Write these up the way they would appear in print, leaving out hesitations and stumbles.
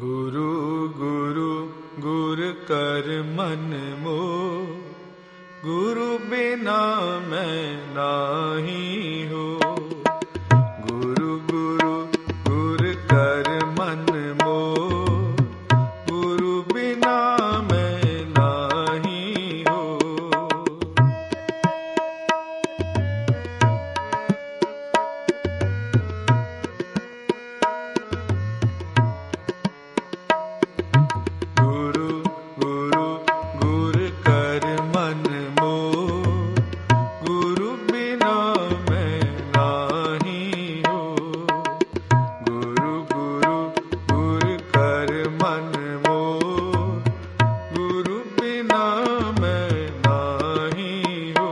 गुरु गुरु गुर कर मन मोह, गुरु बिना मैं नाही हो। गुरु गुरु गुर कर मन मोह, गुरु बिना मैं नाही हो। गुरु गुरु गुर कर मन मोह, गुरु बिना मैं नाही हो। गुरु गुरु गुर कर मन मोह, गुरु बिना मैं नाही हो।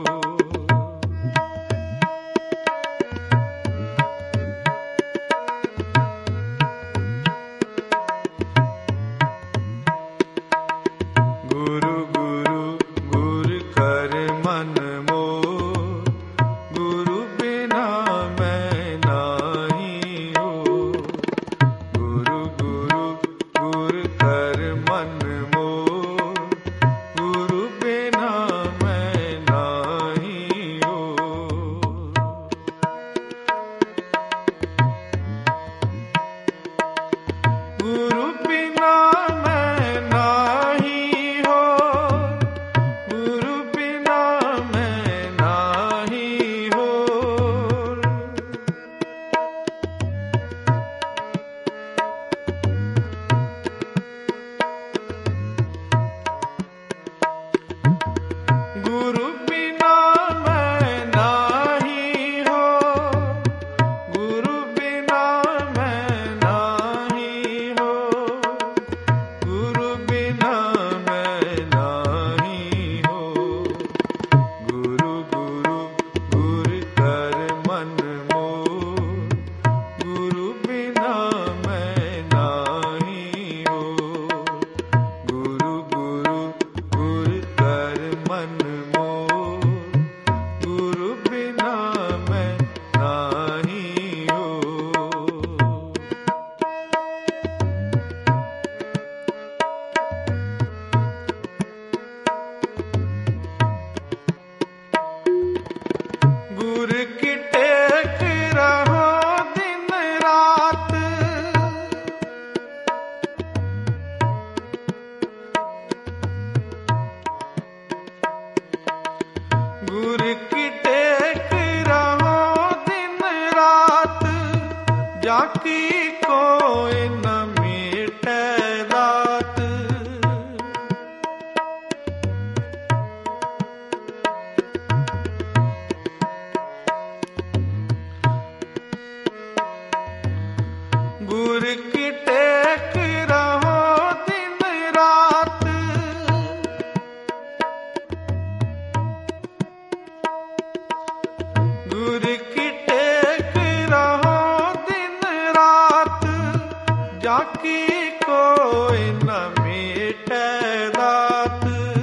गुरु गुरु गुर कर मन मोह, गुरु बिना मैं नाही हो। गुरु गुरु गुर कर मन मोह, गुरु बिना मैं नाही हो। गुरु बिना मैं नाही हो, गुरु बिना मैं नाही हो। गुरु बिना मैं नाही हो, गुरु बिना मैं नाही हो। गुरु बिना मैं नाही हो। गुरु गुरु गुर कर मन मोह, गुरु बिना मैं नाही हो। गुरु गुरु गुर कर मन मोह, गुरु बिना मैं नाही हो। गुर की टेक रहो दिन रात, गुर की टेक रहो दिन रात। जाकी कोई न मिटे दात। गुर की टेक रहो दिन रात। गुर की टेक रहो दिन रात। जाकी कोई न मिटे दात।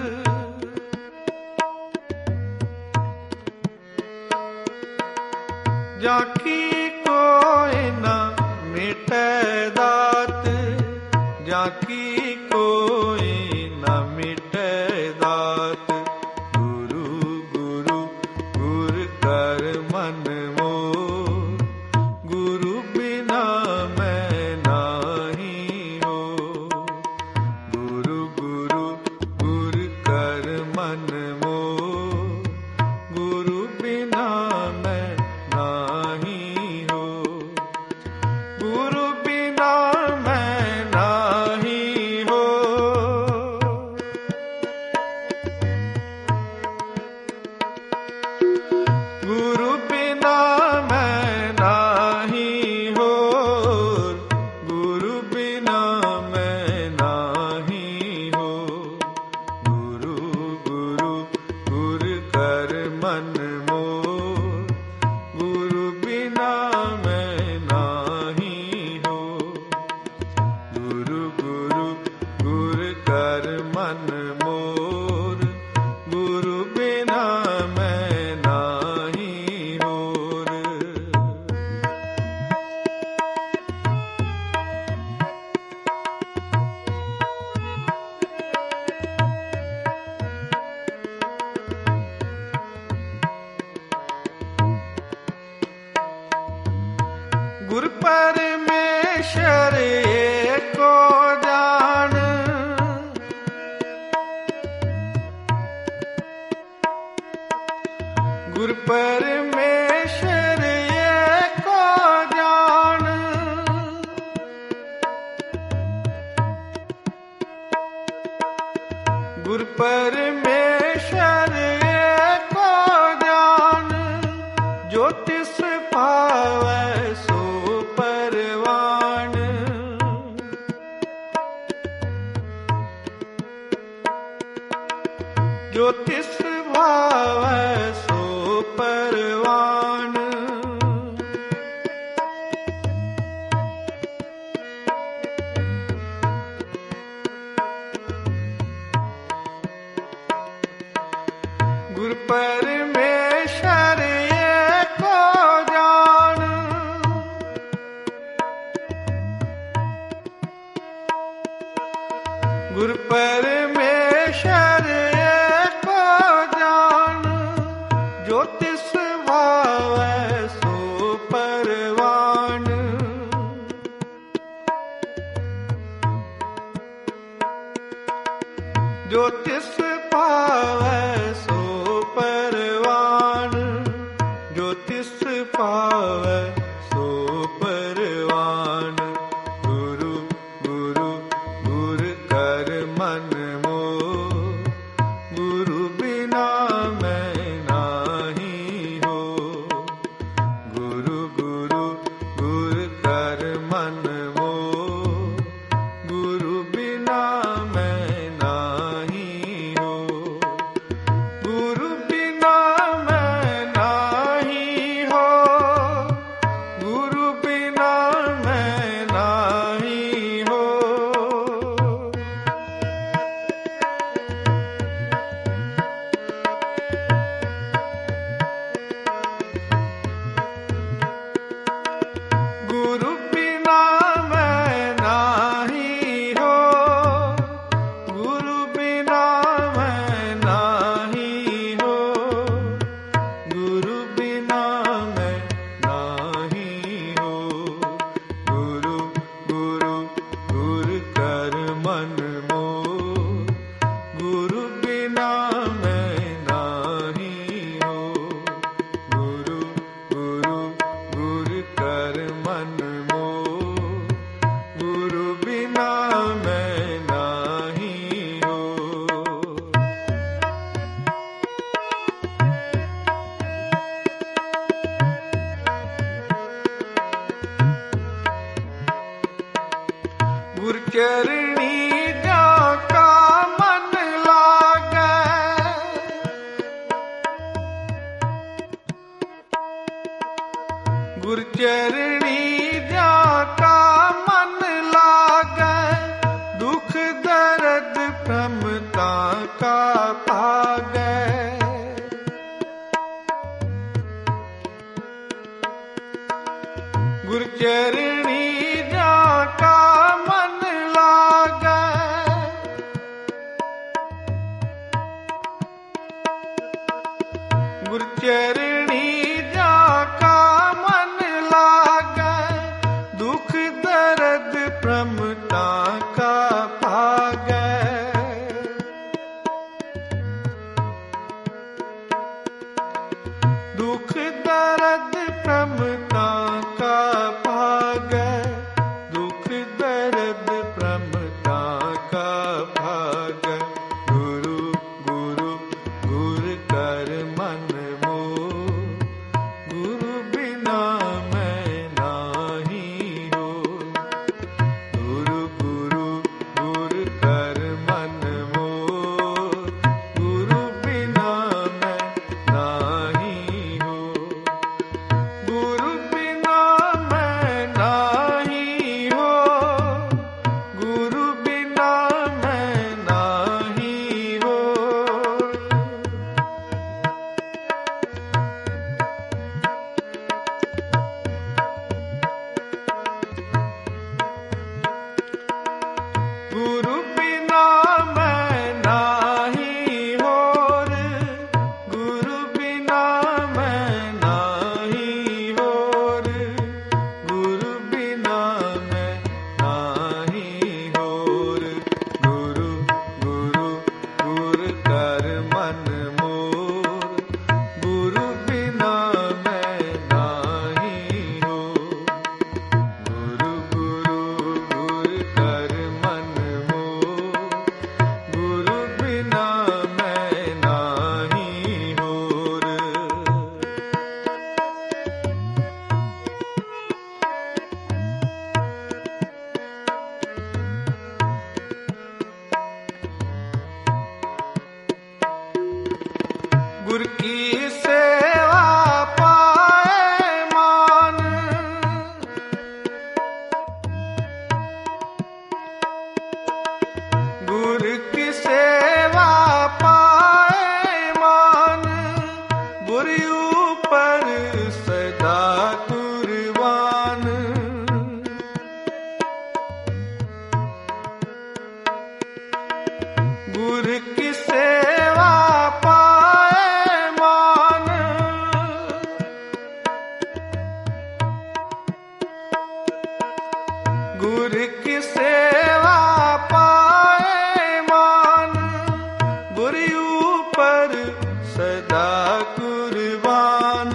जाकी कोई न मिटे दात। जाकी कोई न मिटे दात। गुरु गुरु गुर कर मन मोह, गुरु बिना मैं नाही हो। गुरु गुरु गुर कर मन मोह, गुरु बिना मैं नाही हो। गुरु बिना मैं नाही परमेश्वर एको जान, जो तिस पावै सो परवान। जो तिस भावै सो परवान। गुरु परमेश्वर एको जान, गुरु परमेश्वर एको जान, जो तिस भावै सो परवान। जो तिस पावै सो परवान। जो तिस पावै सो परवान। गुरु गुरु गुरु कर मन मोह, गुरु बिना मैं नाही हो। गुरु गुरु गुरु कर मन मोह, गुरु बिना मैं नाही हो। गुरु बिना मैं नाही हो। गुरु बिना मैं नाही हो। गुरु बिना मैं नाही हो। गुरु बिना मैं नाही हो। गुरु बिना मैं नाही हो। गुरु गुरु गुरु कर मन मोह, गुरु बिना मैं नाही हो। गुरु गुरु गुरु कर मन मोह, गुरु बिना मैं नाही हो। गुरु चरणी जाका मन लागै। गुरु चरणी जाका मन लागै, दुख दर्द प्रमता का भागै। गुरु चरणी जाका मन लागै। गुरु चरणी जाका मन लागै, दुख दर्द प्रमता का भागै। दुख दर्द प्रमता का भागै। दुख दर्द प्रमता का भागै। गुरु गुरु गुरु कर मन मोह, गुरु बिना मैं नाही हो। गुरु गुरु गुरु कर मन मोह, गुरु बिना मैं नाही हो। गुरु बिना मैं नाही हो। गुरु बिना मैं नाही हो। गुर की सेवा पाए मान, गुर ऊपर सदा कुर्बान।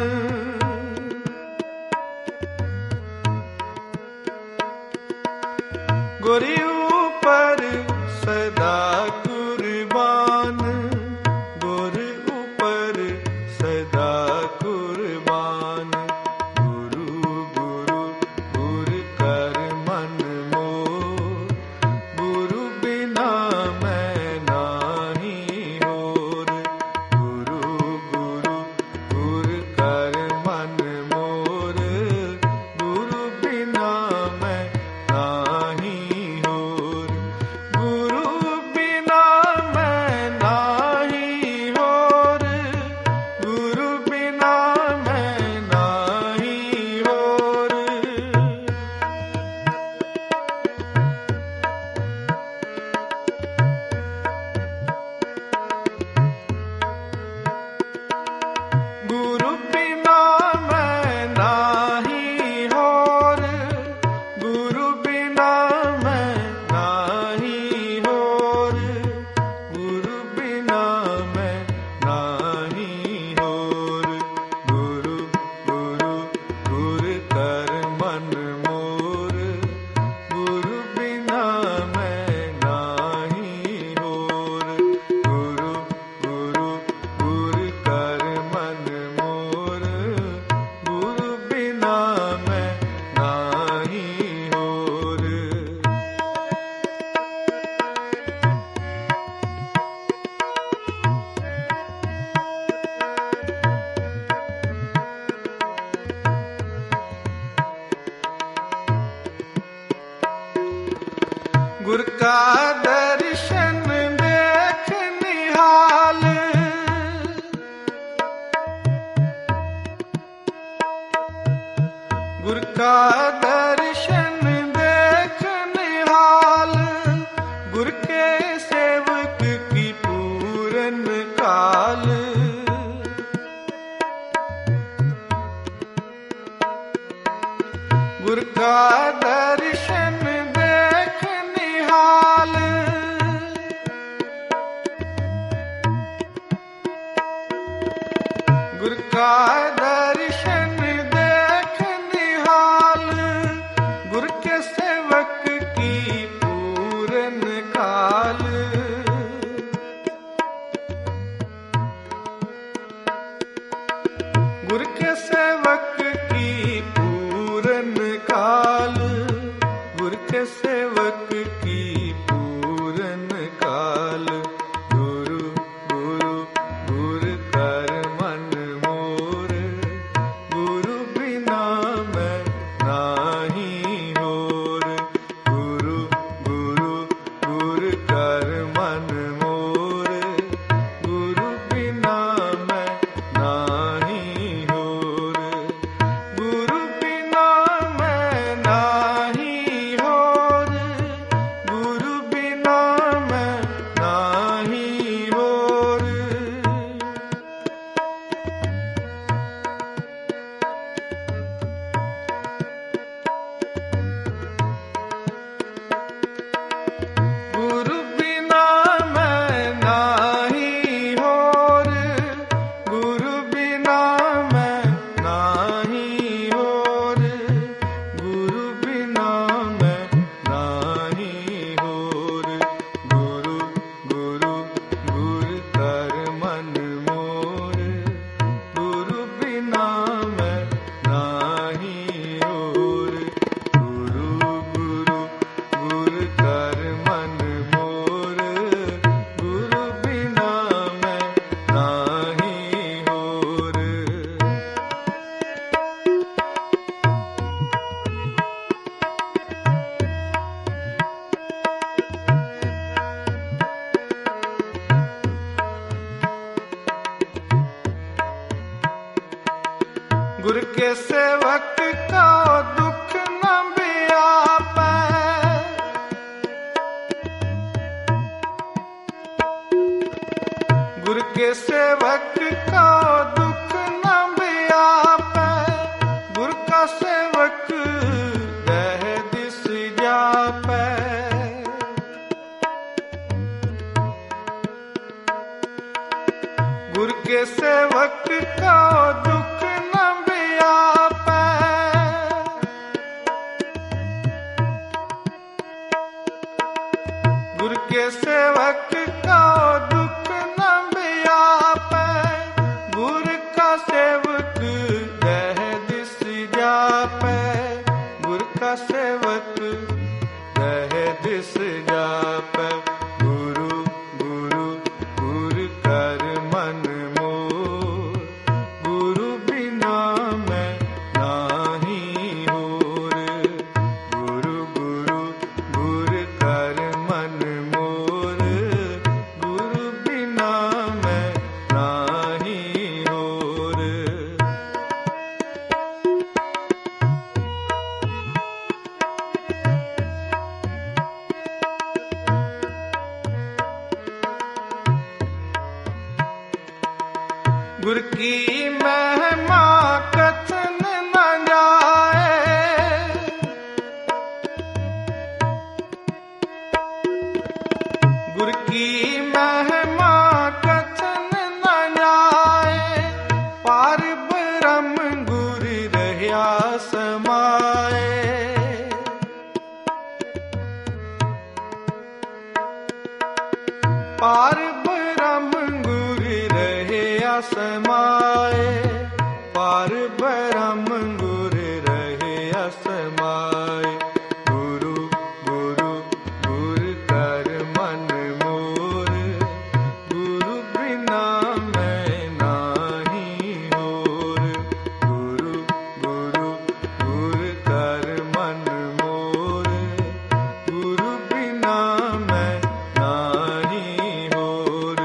गुर ऊपर सदा कुर्बान, गुर ऊपर सदा कुर्बान। गुरु गुरु गुर कर मन मोर, गुरु बिना मैं नाही होर। गुरु गुरु गुर कर मन मोर, गुरु बिना मैं नाही होर। गुरु बिना मैं नाही होर, गुरु बिना मैं नाही होर। गुरु बिना मैं नाही होर, गुरु बिना मैं नाही होर। गुरु बिना मैं नाही होर। गुरु गुरु गुर कर मन मोर, गुरु बिना मैं नाही होर। गुरु गुरु गुर कर मन मोर, गुरु बिना मैं नाही होर। गुर का दर्शन देख निहाल, गुर का दर्शन देख निहाल। गुर के सेवक की पूरन काल, गुर का दर्शन देख निहाल। गुर का दर्शन देख निहाल, गुर के सेवक की पूरन काल। गुर के सेवक की पूरन काल, गुर के सेवक की पूरन काल। गुरु गुरु गुर कर मन मोर, गुरु बिना मैं नाही होर। गुरु गुरु गुर कर मन मोर, गुरु बिना मैं नाही होर। गुरु बिना मैं नाही होर, गुरु बिना मैं नाही होर। गुरु बिना मैं नाही होर, गुरु बिना मैं नाही होर। गुरु बिना मैं नाही होर। गुरु गुरु गुर कर मन मोर, गुरु बिना मैं नाही होर। गुरु गुरु गुर कर मन मोर, गुरु बिना मैं नाही होर। गुर के सेवक का दुख न व्यापै, गुर के सेवक का दुख न व्यापै। गुर का सेवक दह दिस जा व्यापै। गुर के सेवक का दुख न व्यापै। गुर के सेवक का दुख न व्यापै। गुर का सेवक दह दिस जापै। गुर का सेवक दह दिस जापै। गुरु गुरु गुर कर मन मोर। गुरु बिना मैं नाही होर। गुरु गुरु गुर कर मन मोर। गुरु बिना मैं नाही होर। गुर की महिमा कथन न जाए। गुर की महिमा कथन न जाए। पार ब्रह्म गुर रह्या समाए। पार ब्रह्म गुर रह्या समाए। पार ब्रह्म गुर रह्या समाए। गुरु गुरु गुर कर मन मोर। गुरु बिना मैं नाही होर। गुरु गुरु गुर कर मन मोर। गुरु बिना मैं नाही होर।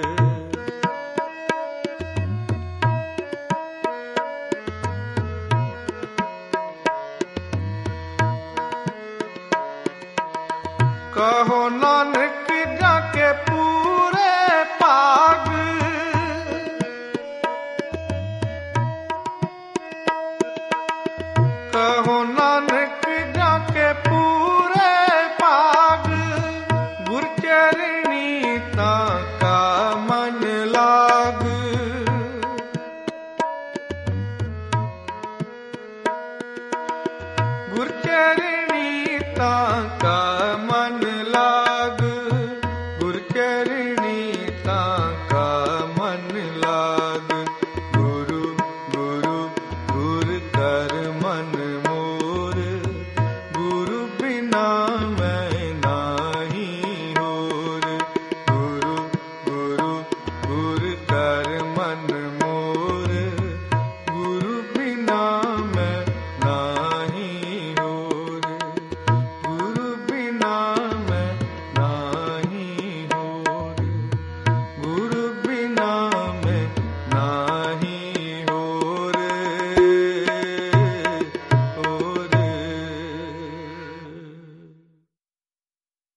कहो नानक जाके पूरे पाग। कहो नानक जाके पूरे पाग। गुर चरणी ताका मन लाग। गुर चरणी ताका